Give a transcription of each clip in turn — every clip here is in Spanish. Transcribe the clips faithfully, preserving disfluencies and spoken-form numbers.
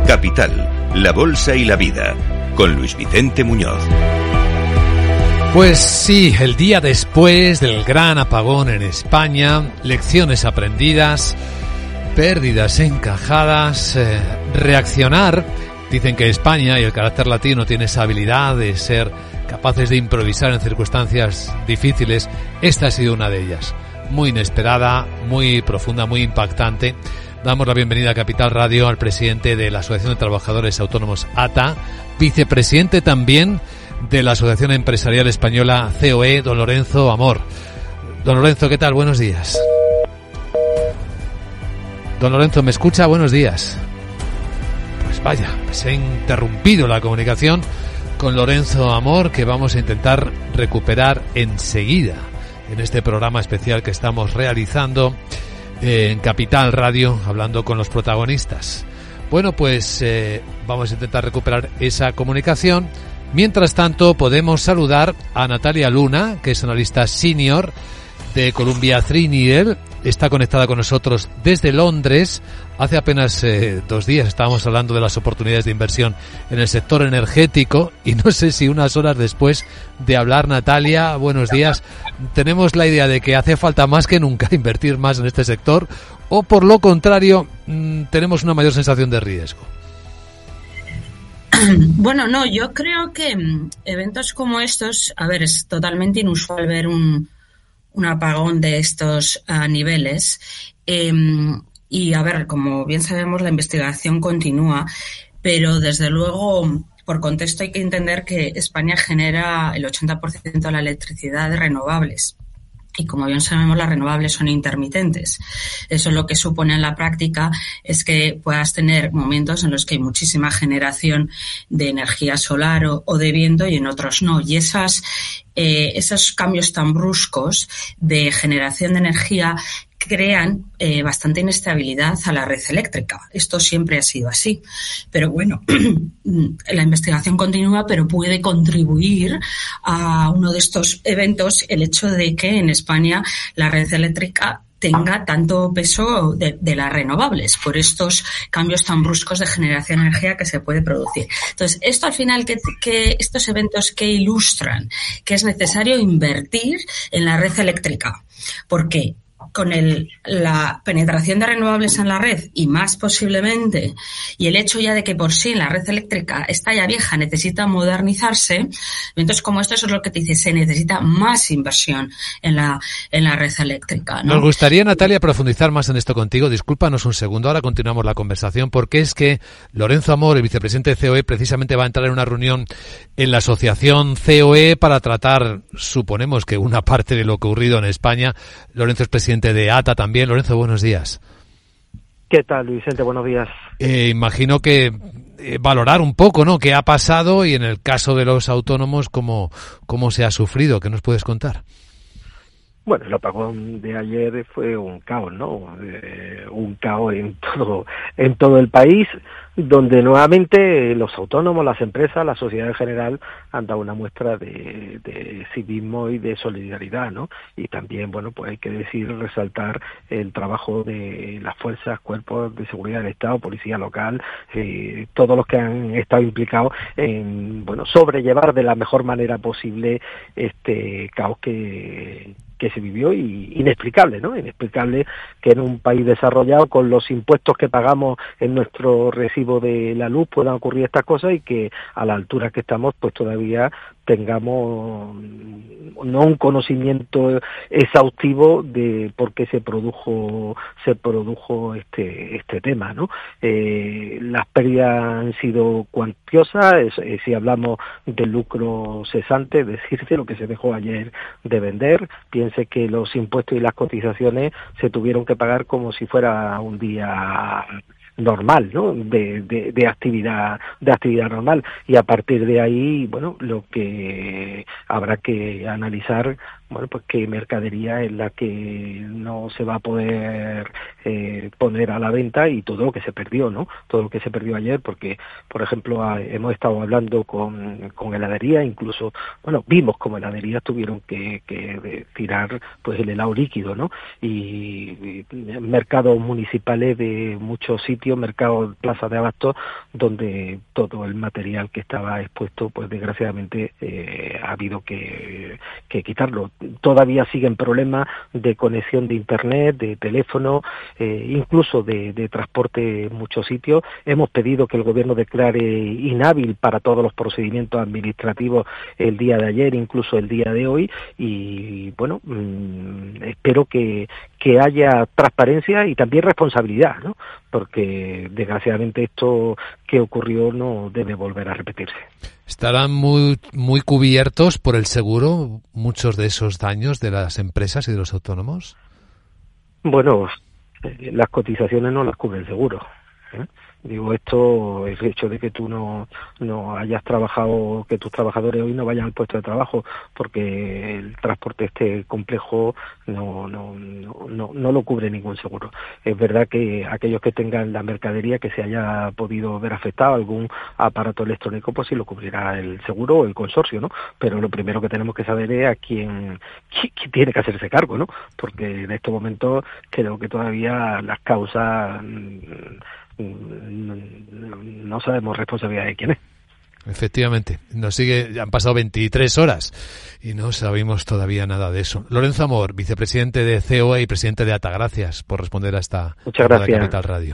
Capital, la bolsa y la vida, con Luis Vicente Muñoz. Pues sí, el día después del gran apagón en España, lecciones aprendidas, pérdidas encajadas, eh, reaccionar. Dicen que España y el carácter latino tiene esa habilidad de ser capaces de improvisar en circunstancias difíciles. Esta ha sido una de ellas, muy inesperada, muy profunda, muy impactante. Damos la bienvenida a Capital Radio al presidente de la Asociación de Trabajadores Autónomos A T A, vicepresidente también de la Asociación Empresarial Española C O E, don Lorenzo Amor. Don Lorenzo, ¿qué tal? Buenos días. Don Lorenzo, ¿me escucha? Buenos días. Pues vaya, se ha interrumpido la comunicación con Lorenzo Amor, que vamos a intentar recuperar enseguida en este programa especial que estamos realizando en Capital Radio, hablando con los protagonistas. Bueno, pues eh, vamos a intentar recuperar esa comunicación. Mientras tanto, podemos saludar a Natalia Luna, que es analista senior de Columbia Threadneedle. Está conectada con nosotros desde Londres. Hace apenas eh, dos días estábamos hablando de las oportunidades de inversión en el sector energético y no sé si unas horas después de hablar, Natalia, buenos días, tenemos la idea de que hace falta más que nunca invertir más en este sector, o por lo contrario, mmm, tenemos una mayor sensación de riesgo. Bueno, no, yo creo que eventos como estos, a ver, es totalmente inusual ver un, un apagón de estos uh, niveles. Eh, y, a ver, como bien sabemos, la investigación continúa, pero desde luego, por contexto, hay que entender que España genera el ochenta por ciento de la electricidad de renovables. Y como bien sabemos, las renovables son intermitentes. Eso lo que supone en la práctica es que puedas tener momentos en los que hay muchísima generación de energía solar o, o de viento y en otros no. Y esas, eh, esos cambios tan bruscos de generación de energía crean eh, bastante inestabilidad a la red eléctrica. Esto siempre ha sido así. Pero bueno, la investigación continúa, pero puede contribuir a uno de estos eventos el hecho de que en España la red eléctrica tenga tanto peso de, de las renovables por estos cambios tan bruscos de generación de energía que se puede producir. Entonces, esto al final, que, que estos eventos que ilustran que es necesario invertir en la red eléctrica. ¿Por qué? Con el, la penetración de renovables en la red y más posiblemente, y el hecho ya de que por sí la red eléctrica está ya vieja, necesita modernizarse, eventos como estos es lo que te dice, se necesita más inversión en la, en la red eléctrica, ¿no? Nos gustaría, Natalia, profundizar más en esto contigo. Discúlpanos un segundo, ahora continuamos la conversación, porque es que Lorenzo Amor, el vicepresidente de C O E, precisamente va a entrar en una reunión en la asociación C O E para tratar, suponemos que una parte de lo ocurrido en España. Lorenzo es presidente de A T A también. Lorenzo, buenos días. ¿Qué tal, Luis Vicente? Buenos días. Eh, imagino que eh, valorar un poco, ¿no?, qué ha pasado y en el caso de los autónomos, cómo, cómo se ha sufrido. ¿Qué nos puedes contar? Bueno, el apagón de ayer fue un caos, ¿no? Eh, un caos en todo, en todo el país, donde nuevamente los autónomos, las empresas, la sociedad en general han dado una muestra de, de civismo y de solidaridad, ¿no? Y también, bueno, pues hay que decir, resaltar el trabajo de las fuerzas, cuerpos de seguridad del Estado, policía local, eh, todos los que han estado implicados en, bueno, sobrellevar de la mejor manera posible este caos que que se vivió y inexplicable, ¿no? Inexplicable que en un país desarrollado con los impuestos que pagamos en nuestro recibo de la luz puedan ocurrir estas cosas y que a la altura que estamos pues todavía tengamos no un conocimiento exhaustivo de por qué se produjo se produjo este este tema, ¿no? Eh, las pérdidas han sido cuantiosas, es, eh, si hablamos del lucro cesante, es decir, de lo que se dejó ayer de vender. Piense que los impuestos y las cotizaciones se tuvieron que pagar como si fuera un día normal, ¿no? De, de, de actividad, de actividad normal, y a partir de ahí, bueno, lo que habrá que analizar bueno, pues qué mercadería es la que no se va a poder eh, poner a la venta y todo lo que se perdió, ¿no? Todo lo que se perdió ayer, porque, por ejemplo, a, hemos estado hablando con, con heladería, incluso, bueno, vimos como heladerías tuvieron que, que tirar pues el helado líquido, ¿no? Y, y mercados municipales de muchos sitios, mercados, plazas de abasto, donde todo el material que estaba expuesto, pues desgraciadamente eh, ha habido que, que quitarlo. Todavía siguen problemas de conexión de internet, de teléfono, eh, incluso de, de transporte en muchos sitios. Hemos pedido que el gobierno declare inhábil para todos los procedimientos administrativos el día de ayer, incluso el día de hoy, y bueno, mmm, espero que, que haya transparencia y también responsabilidad, ¿no? Porque desgraciadamente esto que ocurrió no debe volver a repetirse. ¿Estarán muy muy cubiertos por el seguro muchos de esos daños de las empresas y de los autónomos? Bueno, eh, las cotizaciones no las cubre el seguro, ¿eh? Digo, esto, el hecho de que tú no no hayas trabajado, que tus trabajadores hoy no vayan al puesto de trabajo porque el transporte este complejo no no no no, no lo cubre ningún seguro. Es verdad que aquellos que tengan la mercadería que se haya podido ver afectado, algún aparato electrónico, pues sí lo cubrirá el seguro o el consorcio, ¿no? Pero lo primero que tenemos que saber es a quién, quién, quién tiene que hacerse cargo, ¿no? Porque en estos momentos creo que todavía las causas no sabemos responsabilidad de quién es. Efectivamente, nos sigue, han pasado veintitrés horas y no sabemos todavía nada de eso. Lorenzo Amor, vicepresidente de C O E y presidente de A T A, gracias por responder a esta Muchas gracias. Capital Radio.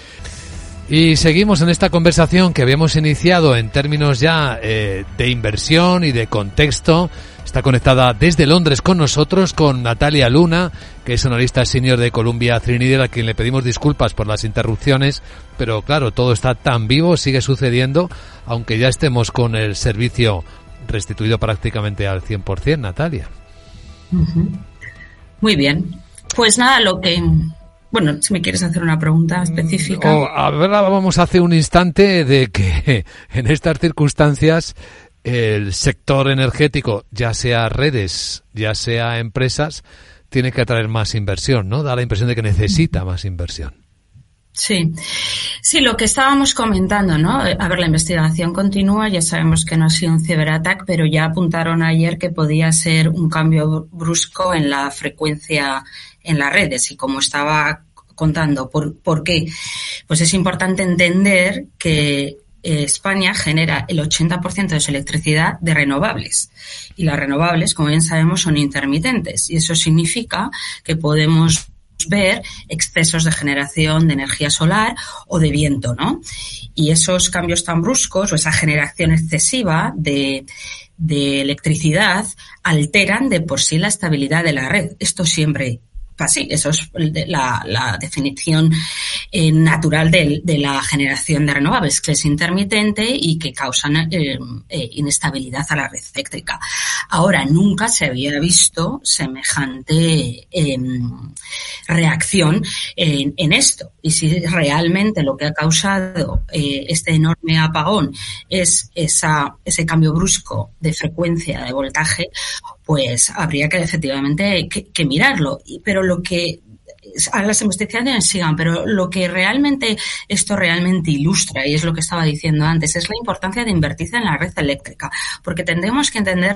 Y seguimos en esta conversación que habíamos iniciado en términos ya eh, de inversión y de contexto. Está conectada desde Londres con nosotros, con Natalia Luna, que es analista senior de Columbia Threadneedle, a quien le pedimos disculpas por las interrupciones, pero claro, todo está tan vivo, sigue sucediendo, aunque ya estemos con el servicio restituido prácticamente al cien por ciento, Natalia. Uh-huh. Muy bien. Pues nada, lo que... Bueno, si me quieres hacer una pregunta específica. Oh, hablábamos hace un instante de que en estas circunstancias el sector energético, ya sea redes, ya sea empresas, tiene que atraer más inversión, ¿no? Da la impresión de que necesita más inversión. Sí, sí, lo que estábamos comentando, ¿no? A ver, la investigación continúa, ya sabemos que no ha sido un ciberataque, pero ya apuntaron ayer que podía ser un cambio brusco en la frecuencia en las redes y como estaba contando, ¿por, por qué? Pues es importante entender que España genera el ochenta por ciento de su electricidad de renovables y las renovables, como bien sabemos, son intermitentes y eso significa que podemos ver excesos de generación de energía solar o de viento, ¿no? Y esos cambios tan bruscos o esa generación excesiva de, de electricidad alteran de por sí la estabilidad de la red. Esto siempre así, eso es la, la definición eh, natural de, de la generación de renovables, que es intermitente y que causan eh, eh, inestabilidad a la red eléctrica. Ahora, nunca se había visto semejante eh, reacción en, en esto. Y si realmente lo que ha causado eh, este enorme apagón es esa, ese cambio brusco de frecuencia de voltaje, pues habría que efectivamente que, que mirarlo. Pero lo que a las investigaciones sigan, pero lo que realmente esto realmente ilustra, y es lo que estaba diciendo antes, es la importancia de invertir en la red eléctrica, porque tendremos que entender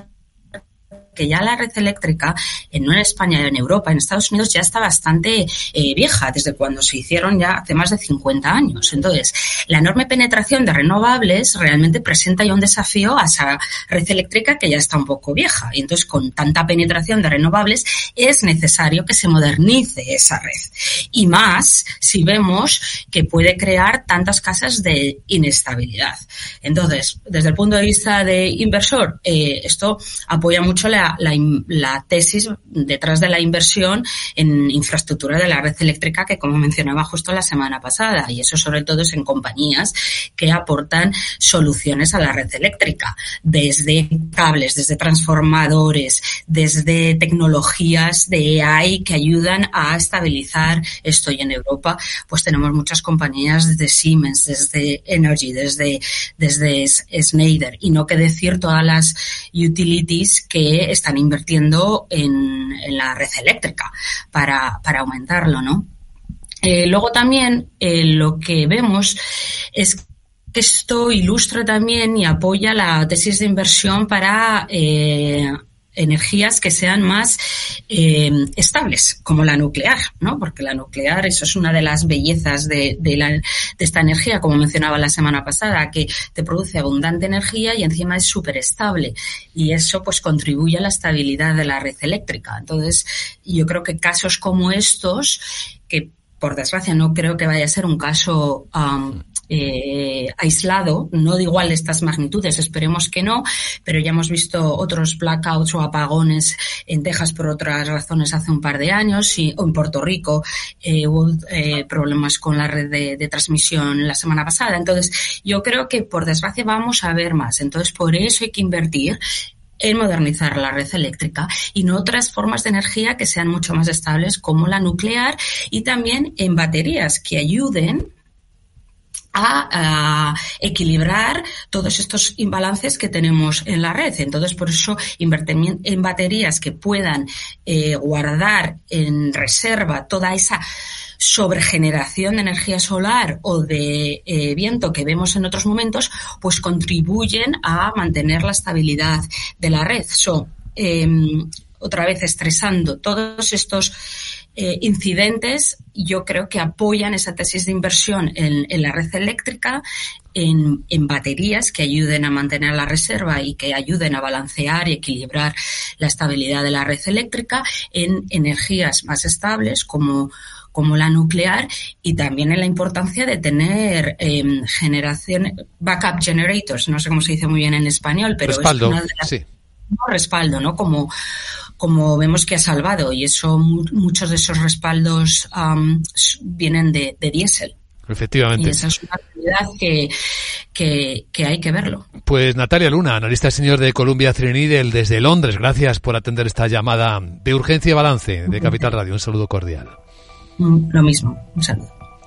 que ya la red eléctrica, no en España, en Europa, en Estados Unidos, ya está bastante eh, vieja, desde cuando se hicieron ya hace más de cincuenta años. Entonces, la enorme penetración de renovables realmente presenta ya un desafío a esa red eléctrica que ya está un poco vieja. Y entonces, con tanta penetración de renovables, es necesario que se modernice esa red. Y más si vemos que puede crear tantas casas de inestabilidad. Entonces, desde el punto de vista de inversor, eh, esto apoya mucho la La, la tesis detrás de la inversión en infraestructura de la red eléctrica que, como mencionaba justo la semana pasada, y eso sobre todo es en compañías que aportan soluciones a la red eléctrica, desde cables, desde transformadores, desde tecnologías de A I que ayudan a estabilizar esto. Y en Europa pues tenemos muchas compañías desde Siemens, desde Energy, desde, desde Schneider, y no que decir todas las utilities que están invirtiendo en, en la red eléctrica para, para aumentarlo, ¿no? Eh, luego también eh, lo que vemos es que esto ilustra también y apoya la tesis de inversión para eh, energías que sean más eh, estables, como la nuclear, ¿no? Porque la nuclear, eso es una de las bellezas de, de, la, de esta energía, como mencionaba la semana pasada, que te produce abundante energía y encima es súper estable. Y eso pues contribuye a la estabilidad de la red eléctrica. Entonces, yo creo que casos como estos, que por desgracia no creo que vaya a ser un caso um, eh, aislado, no de igual estas magnitudes, esperemos que no, pero ya hemos visto otros blackouts o apagones en Texas por otras razones hace un par de años, y, o en Puerto Rico eh, hubo eh, problemas con la red de, de transmisión la semana pasada. Entonces, yo creo que por desgracia vamos a ver más. Entonces, por eso hay que invertir en modernizar la red eléctrica y en otras formas de energía que sean mucho más estables, como la nuclear, y también en baterías que ayuden a, a equilibrar todos estos imbalances que tenemos en la red. Entonces, por eso, invertir en baterías que puedan eh, guardar en reserva toda esa sobregeneración de energía solar o de eh, viento que vemos en otros momentos, pues contribuyen a mantener la estabilidad de la red. So, eh, otra vez estresando todos estos eh, incidentes, yo creo que apoyan esa tesis de inversión en, en la red eléctrica, en, en baterías que ayuden a mantener la reserva y que ayuden a balancear y equilibrar la estabilidad de la red eléctrica, en energías más estables como como la nuclear, y también en la importancia de tener eh, generación, backup generators, no sé cómo se dice muy bien en español, pero respaldo, es una de las, sí. No, respaldo, ¿no? Como, como vemos que ha salvado, y eso, muchos de esos respaldos um, vienen de, de diésel. Efectivamente. Y esa es una actividad que, que, que hay que verlo. Pues Natalia Luna, analista senior de Columbia Threadneedle desde Londres, gracias por atender esta llamada de Urgencia y Balance de Capital Radio. Un saludo cordial. Lo mismo, un saludo.